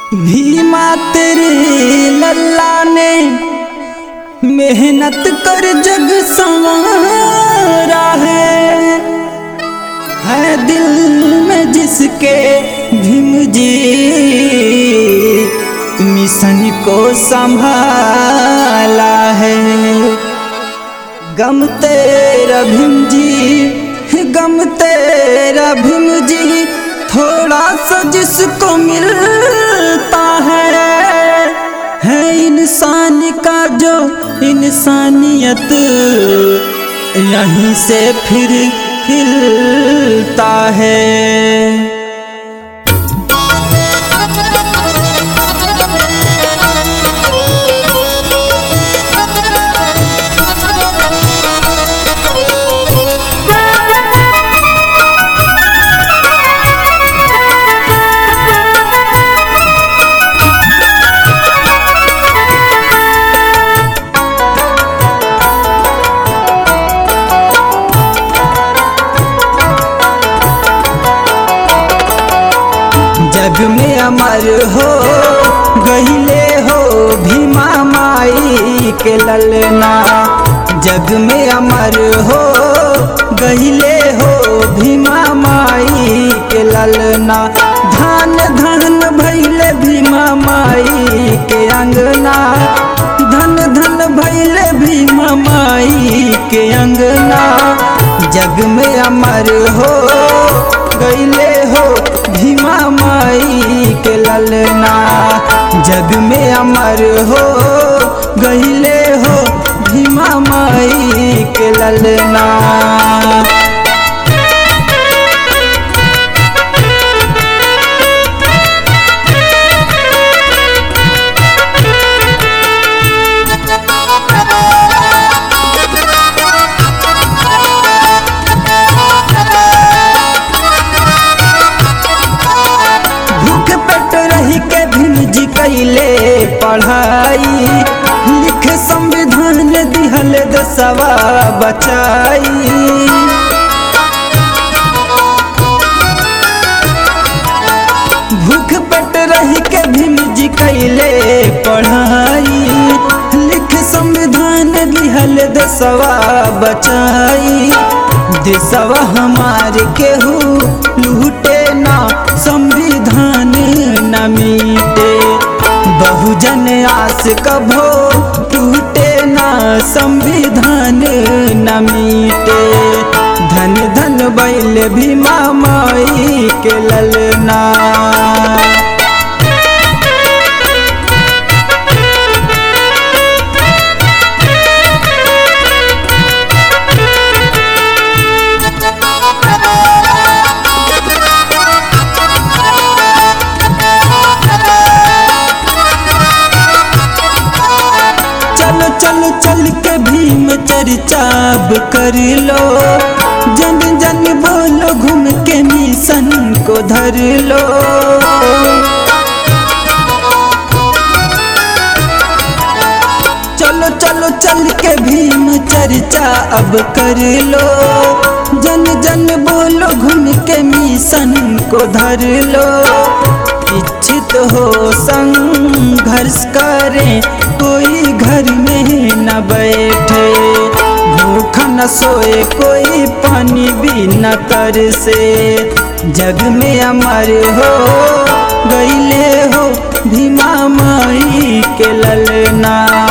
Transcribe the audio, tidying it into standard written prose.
भीमा तेरे लल्ला ने मेहनत कर जग संवारा है दिल में जिसके भीम जी मिशन को संभाला है। गम तेरा भीम जी, गम तेरा भीम जी, थोड़ा सा जिसको मिलता है इंसान का जो इंसानियत यहीं से फिर खिलता है। जग में अमर हो गहिले हो भीमा माई के ललना, जग में अमर हो गहिले हो भीमा माई के ललना। धान धन भैले भीमा माई के अंगना, धन धन भैले भीमा माई के अंगना। जग में अमर हो गईले हो भीमा माई के ललना, जग में अमर हो गईले हो भीमा माई के ललना। कैले पढ़ाई लिख संविधान दिहल दसवा बचाई। भूख पेट रही के भीम जी कैले पढ़ाई लिख संविधान दिहल दसवा बचाई। देशवा हमार केहू लूटे ना संविधान न मीटे, बहुजन आस कभो टूटे ना संविधान न मीटे। धन धन बैल भीमा माई के ललना। चल चल के भीम चर्चा अब कर लो, जन जन बोलो घूम के मिशन को धर लो। चलो चलो चल के भीम चर्चा अब कर लो, जन जन बोलो घूम के मिशन को धर लो। इच्छित हो संघर्ष करें कोई घर में न बैठे, भूखा न सोए कोई पानी भी न तरसे। जग में अमर हो गईले हो भीमा माई के ललना।